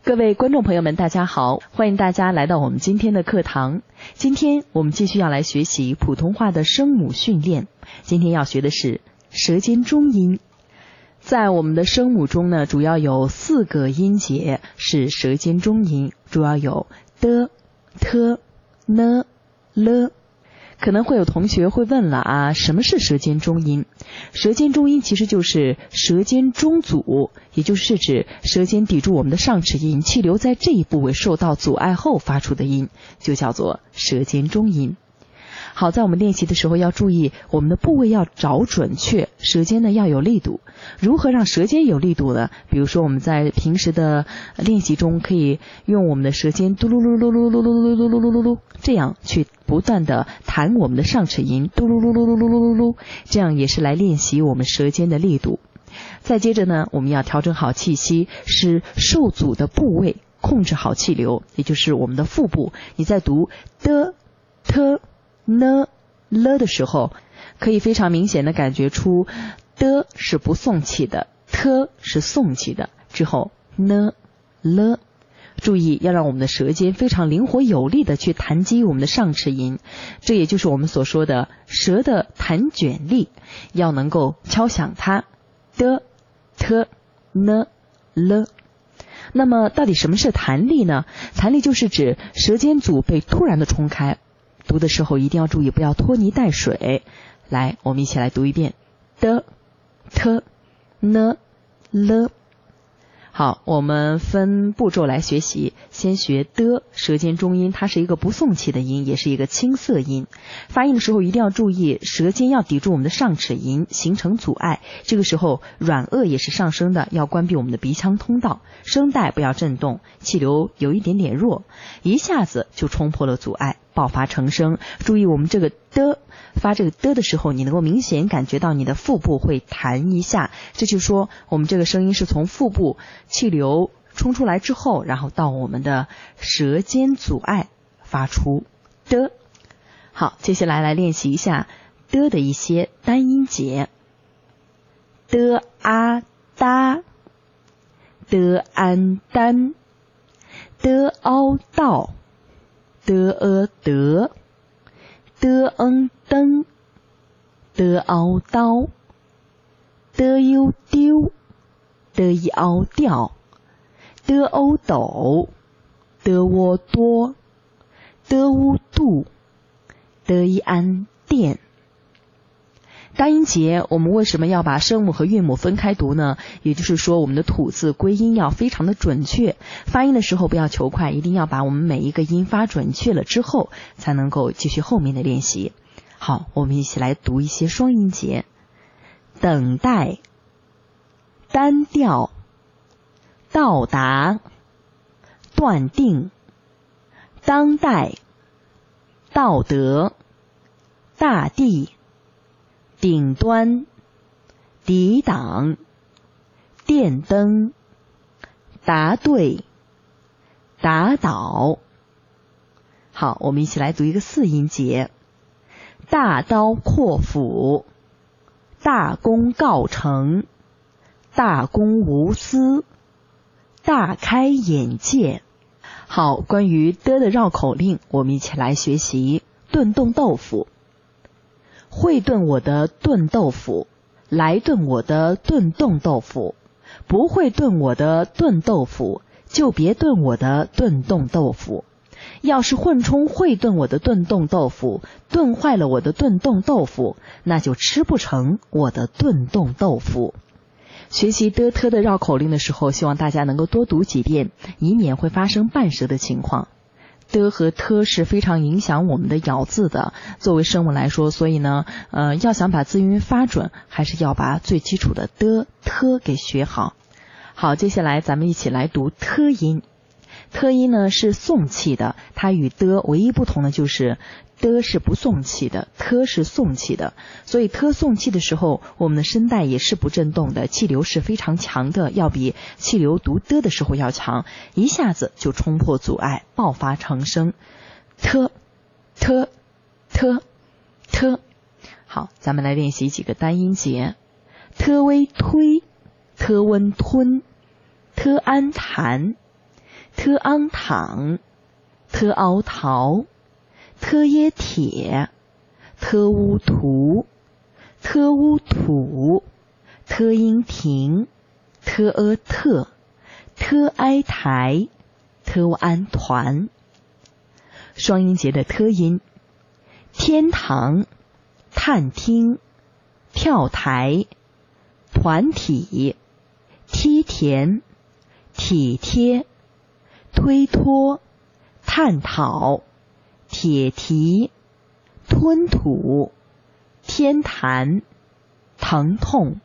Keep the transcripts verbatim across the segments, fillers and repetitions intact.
各位观众朋友们，大家好，欢迎大家来到我们今天的课堂。今天我们继续要来学习普通话的声母训练。今天要学的是舌尖中音。在我们的声母中呢，主要有四个音节是舌尖中音，主要有的、特、呢、了。可能会有同学会问了啊，什么是舌尖中音？舌尖中音其实就是舌尖中阻，也就是指舌尖抵住我们的上齿龈，气流在这一部位受到阻碍后发出的音，就叫做舌尖中音。好，在我们练习的时候要注意，我们的部位要找准确，舌尖呢要有力度。如何让舌尖有力度呢？比如说我们在平时的练习中，可以用我们的舌尖嘟噜噜噜噜噜噜噜噜噜噜噜噜，这样去不断的弹我们的上齿龈，嘟噜噜噜噜噜噜噜噜，这样也是来练习我们舌尖的力度。再接着呢，我们要调整好气息，使受阻的部位控制好气流，也就是我们的腹部。你在读的、特、呢、了的时候，可以非常明显的感觉出的是不送气的，特是送气的，之后呢、了。注意要让我们的舌尖非常灵活有力的去弹击我们的上齿龈，这也就是我们所说的舌的弹卷力，要能够敲响它，的、特、呢、了。那么到底什么是弹力呢？弹力就是指舌尖阻被突然的冲开，读的时候一定要注意不要拖泥带水。来，我们一起来读一遍的、特、呢、了。好，我们分步骤来学习。先学的，舌尖中音，它是一个不送气的音，也是一个清涩音。发音的时候一定要注意，舌尖要抵住我们的上齿龈，形成阻碍。这个时候软腭也是上升的，要关闭我们的鼻腔通道，声带不要震动，气流有一点点弱，一下子就冲破了阻碍，爆发成声。注意我们这个的发这个的的时候，你能够明显感觉到你的腹部会弹一下，这就是说我们这个声音是从腹部气流冲出来之后，然后到我们的舌尖阻碍发出的。好，接下来来练习一下的的一些单音节。的啊哒，的安丹，的凹道，的呃得，的嗯登，的凹刀，的又丢，的一凹掉，的欧斗，的我多，的乌度，的一安电。单音节我们为什么要把声母和韵母分开读呢？也就是说我们的吐字归音要非常的准确，发音的时候不要求快，一定要把我们每一个音发准确了之后，才能够继续后面的练习。好，我们一起来读一些双音节。等待，单调，到达，断定，当代，道德，大地，顶端，抵挡，电灯，答对，打倒。好，我们一起来读一个四音节。大刀阔斧，大功告成，大公无私，大开眼界。好，关于的的绕口令，我们一起来学习炖冻豆腐。会炖我的炖豆腐，来炖我的炖冻豆腐，不会炖我的炖豆腐，就别炖我的炖冻豆腐。要是混充会炖我的炖冻豆腐，炖坏了我的炖冻豆腐，那就吃不成我的炖冻豆腐。学习的特的绕口令的时候，希望大家能够多读几遍，以免会发生半舌的情况。的和特是非常影响我们的咬字的，作为声母来说，所以呢，呃，要想把字韵发准，还是要把最基础的的、特给学好。好，接下来咱们一起来读特音。特音呢是送气的，它与的唯一不同的就是的是不送气的，特是送气的。所以特送气的时候，我们的声带也是不震动的，气流是非常强的，要比气流读的的时候要强，一下子就冲破阻碍，爆发成声。特特特特。好，咱们来练习几个单音节。特微推，特温吞，特安弹， 特昂躺，特凹桃，特耶铁，特乌图，特乌土，特音亭，特阿特，特哀台，特安团。双音节的特音，天堂，探听，跳台，团体，梯田，体贴，推脱，探讨，铁蹄，吞吐，天坛，疼痛。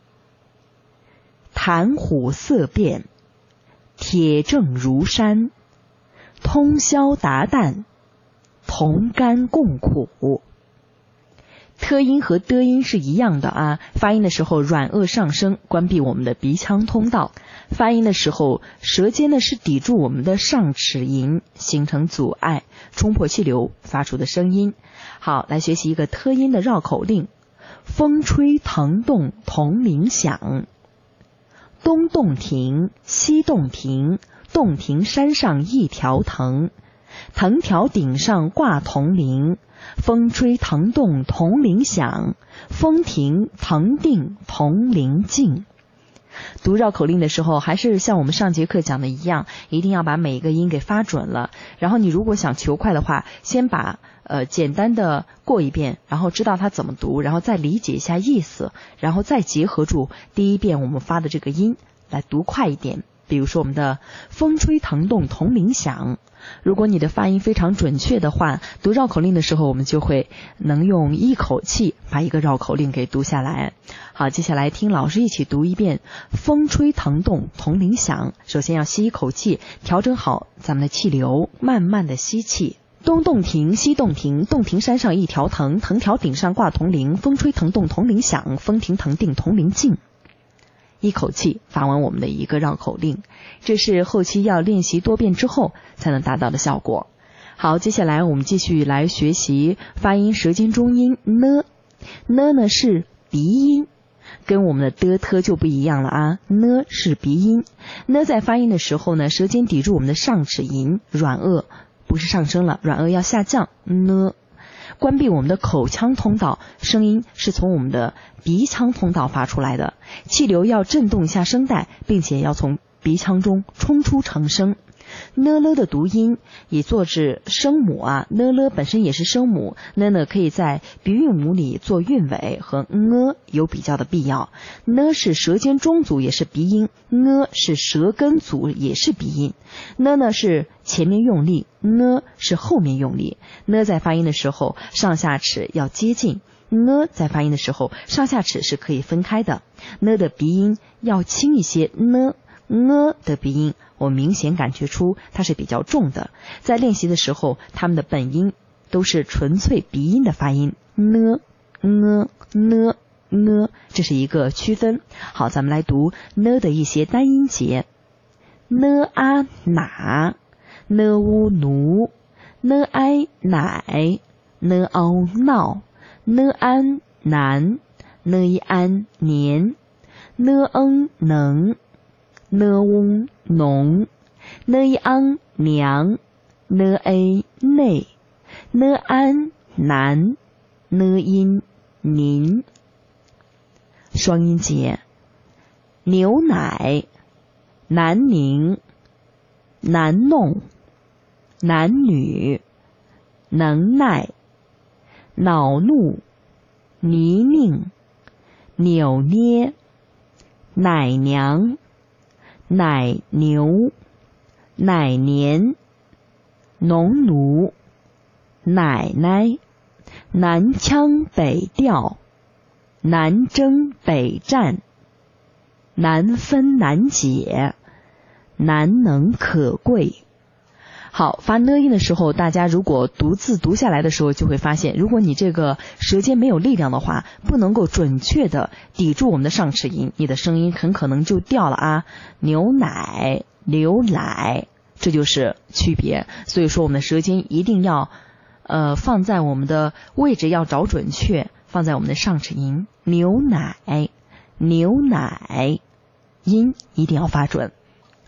谈虎色变，铁证如山，通宵达旦，同甘共苦。特音和的音是一样的啊，发音的时候软腭上升，关闭我们的鼻腔通道。发音的时候，舌尖呢是抵住我们的上齿龈，形成阻碍，冲破气流发出的声音。好，来学习一个特音的绕口令：风吹藤动铜铃响，东洞庭，西洞庭，洞庭山上一条藤，藤条顶上挂铜铃，风吹藤动铜铃响，风停藤定铜铃静。读绕口令的时候，还是像我们上节课讲的一样，一定要把每一个音给发准了。然后你如果想求快的话，先把呃简单的过一遍，然后知道它怎么读，然后再理解一下意思，然后再结合住第一遍我们发的这个音来读快一点。比如说我们的风吹藤动铜铃响，如果你的发音非常准确的话，读绕口令的时候我们就会能用一口气把一个绕口令给读下来。好，接下来听老师一起读一遍风吹藤动铜铃响。首先要吸一口气，调整好咱们的气流，慢慢的吸气。东洞庭，西洞庭，洞庭山上一条藤，藤条顶上挂铜铃，风吹藤动铜铃响，风停藤定铜铃静。一口气发完我们的一个绕口令，这是后期要练习多遍之后才能达到的效果。好，接下来我们继续来学习发音舌尖中音呢。呢呢是鼻音，跟我们的的特就不一样了啊。呢是鼻音，呢在发音的时候呢，舌尖抵住我们的上齿龈，软腭不是上升了，软腭要下降。呢关闭我们的口腔通道，声音是从我们的鼻腔通道发出来的，气流要震动一下声带，并且要从鼻腔中冲出成声。呢了的读音以做至声母啊，呢了本身也是声母，呢呢可以在鼻韵母里做韵尾，和呢有比较的必要。呢是舌尖中阻也是鼻音，呢是舌根阻也是鼻音。呢呢是前面用力，呢是后面用力。呢在发音的时候上下齿要接近，呢在发音的时候上下齿是可以分开的。呢的鼻音要轻一些，呢呢的鼻音我明显感觉出它是比较重的，在练习的时候它们的本音都是纯粹鼻音的发音，呢呢呢呢，这是一个区分。好，咱们来读呢的一些单音节：呢啊哪，呢乌奴，呢哀奶，呢凹闹，呢安难，呢一安年，呢嗯能，呢翁农，呢一昂娘，呢 a 内，呢安难，呢因您。双音节：牛奶，南宁，难弄，男女，能耐，恼怒，泥泞，扭捏，奶娘，奶牛，奶年，农奴，奶奶，南腔北调，南征北战，难分难解，难能可贵。好，发呢音的时候，大家如果读字读下来的时候就会发现，如果你这个舌尖没有力量的话，不能够准确的抵住我们的上齿龈，你的声音很可能就掉了啊。牛奶，牛奶，这就是区别。所以说我们的舌尖一定要呃放在我们的位置要找准确，放在我们的上齿龈。牛奶，牛奶，音一定要发准。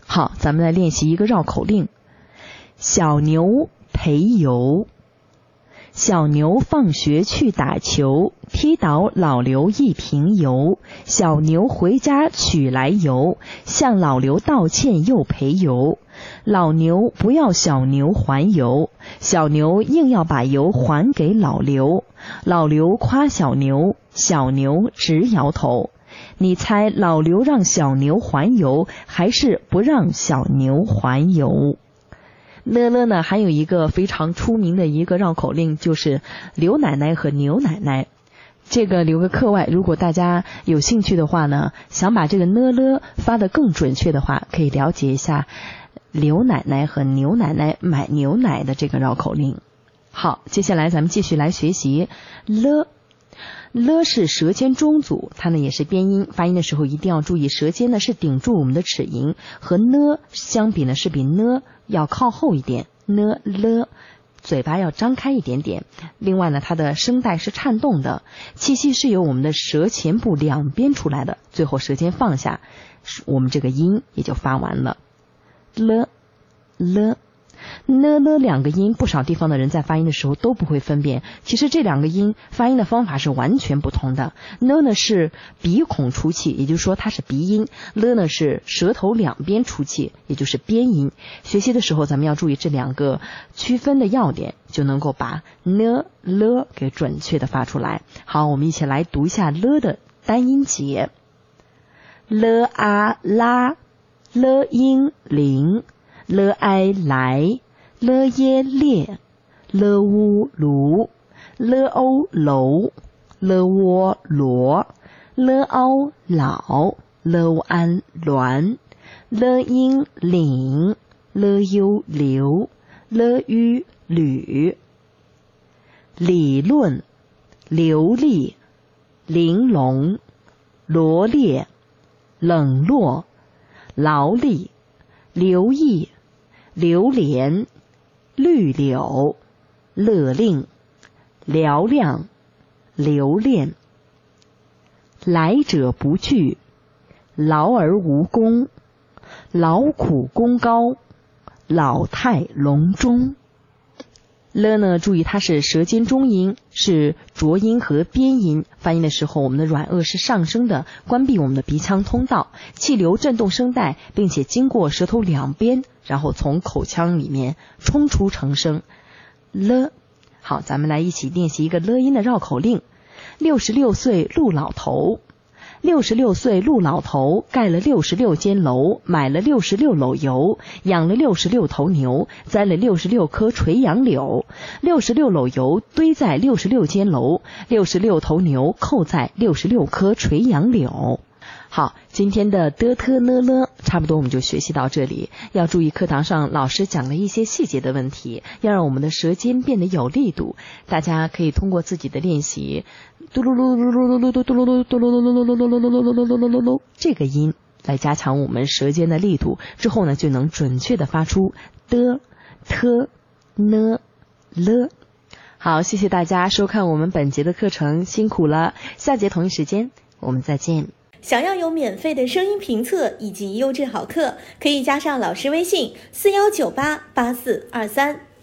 好，咱们来练习一个绕口令。小牛陪游，小牛放学去打球，踢倒老刘一瓶油。小牛回家取来油，向老刘道歉又赔油。老牛不要小牛还油，小牛硬要把油还给老刘。老刘夸小牛，小牛直摇头。你猜老刘让小牛还油，还是不让小牛还油？乐乐呢，还有一个非常出名的一个绕口令，就是刘奶奶和牛奶奶。这个留个课外，如果大家有兴趣的话呢，想把这个乐乐发得更准确的话，可以了解一下刘奶奶和牛奶奶买牛奶的这个绕口令。好，接下来咱们继续来学习了。了是舌尖中阻，它呢也是边音，发音的时候一定要注意，舌尖呢是顶住我们的齿龈，和呢相比呢是比呢要靠后一点，呢了，嘴巴要张开一点点。另外呢，它的声带是颤动的，气息是由我们的舌前部两边出来的，最后舌尖放下，我们这个音也就发完了。了了呢了两个音，不少地方的人在发音的时候都不会分辨，其实这两个音发音的方法是完全不同的。呢呢是鼻孔出气，也就是说它是鼻音，了呢是舌头两边出气，也就是边音。学习的时候咱们要注意这两个区分的要点，就能够把呢了给准确的发出来。好，我们一起来读一下了的单音节。了啊拉，了音铃，了哀来，了耶烈，了乌卢，了欧楼，了窝罗，了凹老，了安鸾，了英领，了优流，了于吕。理论，流利，玲珑，罗列，冷落，劳力，留意，榴莲，绿柳，勒令，嘹亮，留恋。来者不拒，劳而无功，劳苦功高，老态龙钟。了呢，注意它是舌尖中音，是浊音和边音，发音的时候我们的软腭是上升的，关闭我们的鼻腔通道，气流震动声带，并且经过舌头两边，然后从口腔里面冲出成声了。好，咱们来一起练习一个了音的绕口令。六十六岁陆老头，六十六岁陆老头盖了六十六间楼，买了六十六篓油，养了六十六头牛，栽了六十六棵垂杨柳。六十六篓油堆在六十六间楼，六十六头牛扣在六十六棵垂杨柳。好，今天的的特呢了差不多我们就学习到这里。要注意课堂上老师讲了一些细节的问题，要让我们的舌尖变得有力度。大家可以通过自己的练习，嘟噜噜噜噜噜噜嘟噜噜嘟噜噜噜噜噜噜噜噜噜噜噜噜噜这个音来加强我们舌尖的力度，之后呢就能准确的发出的特呢了。好，谢谢大家收看我们本节的课程，辛苦了。下节同一时间我们再见。 想要有免费的声音评测以及优质好课，可以加上老师微信四幺九八八四二三。